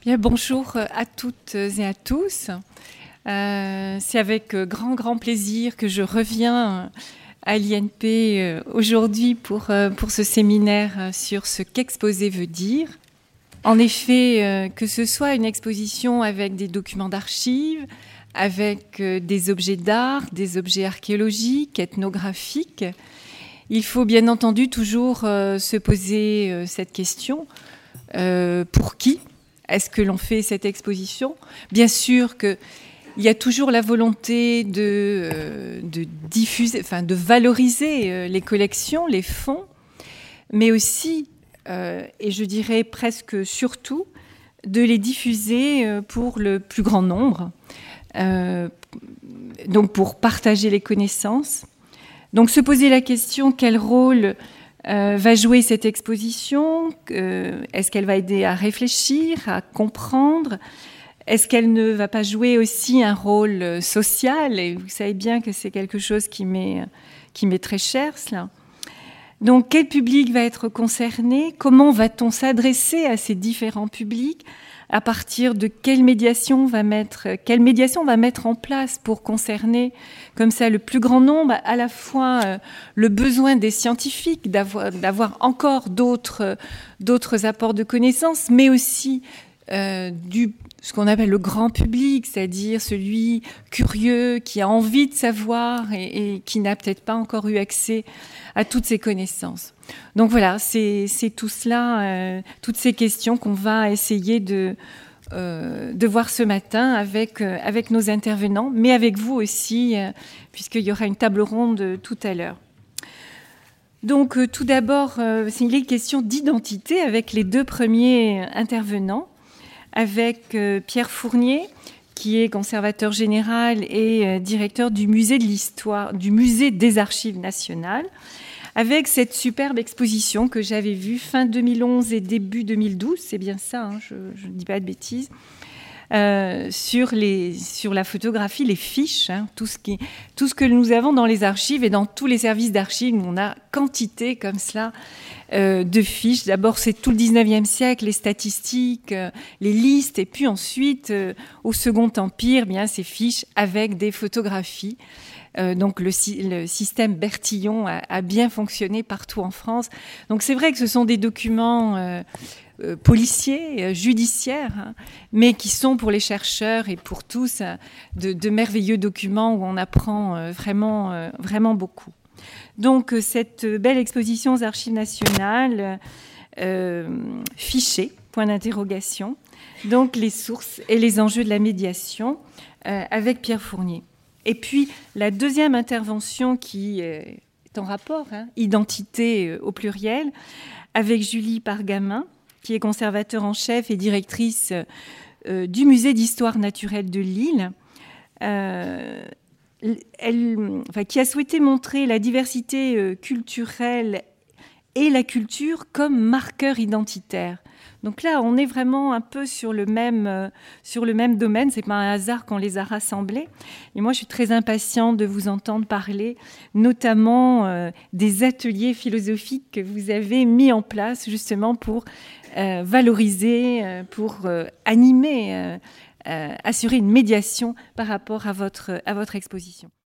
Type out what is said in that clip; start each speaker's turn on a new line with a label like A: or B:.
A: Bien, bonjour à toutes et à tous. C'est avec grand plaisir que je reviens à l'INP aujourd'hui pour ce séminaire sur ce qu'exposer veut dire. En effet, que ce soit une exposition avec des documents d'archives, avec des objets d'art, des objets archéologiques, ethnographiques, il faut bien entendu toujours se poser cette question. Pour qui est-ce que l'on fait cette exposition ? Bien sûr qu'il y a toujours la volonté de diffuser, de valoriser les collections, les fonds, mais aussi, et je dirais presque surtout, de les diffuser pour le plus grand nombre, donc pour partager les connaissances. Donc se poser la question, quel rôle va jouer cette exposition? Est-ce qu'elle va aider à réfléchir, à comprendre? Est-ce qu'elle ne va pas jouer aussi un rôle social? Et vous savez bien que c'est quelque chose qui m'est très cher, cela. Donc, quel public va être concerné? Comment va-t-on s'adresser à ces différents publics? À partir de quelle médiation on va mettre en place pour concerner comme ça le plus grand nombre, à la fois le besoin des scientifiques d'avoir encore d'autres apports de connaissances, mais aussi ce qu'on appelle le grand public, c'est-à-dire celui curieux qui a envie de savoir et qui n'a peut-être pas encore eu accès à toutes ces connaissances. Donc voilà, c'est tout cela, toutes ces questions qu'on va essayer de voir ce matin avec nos intervenants, mais avec vous aussi, puisqu'il y aura une table ronde tout à l'heure. Donc tout d'abord, il est question d'identité avec les deux premiers intervenants, avec Pierre Fournier, qui est conservateur général et directeur du musée de l'histoire, du musée des archives nationales, avec cette superbe exposition que j'avais vue fin 2011 et début 2012, c'est bien ça, hein, je ne dis pas de bêtises, sur la photographie, les fiches, hein, tout ce que nous avons dans les archives et dans tous les services d'archives, on a quantité comme cela de fiches. D'abord, c'est tout le 19e siècle, les statistiques, les listes, et puis ensuite, au Second Empire, bien ces fiches avec des photographies. Donc le système Bertillon a bien fonctionné partout en France. Donc c'est vrai que ce sont des documents policiers, judiciaires, hein, mais qui sont pour les chercheurs et pour tous de merveilleux documents où on apprend vraiment beaucoup. Donc cette belle exposition aux Archives nationales, fichée, point d'interrogation, donc les sources et les enjeux de la médiation avec Pierre Fournier. Et puis la deuxième intervention qui est en rapport, hein, identité au pluriel, avec Julie Pargamin, qui est conservateur en chef et directrice du musée d'histoire naturelle de Lille, qui a souhaité montrer la diversité culturelle et la culture comme marqueur identitaire. Donc là, on est vraiment un peu sur le même domaine. C'est pas un hasard qu'on les a rassemblés. Et moi, je suis très impatiente de vous entendre parler, notamment des ateliers philosophiques que vous avez mis en place justement pour valoriser, pour animer, assurer une médiation par rapport à votre exposition.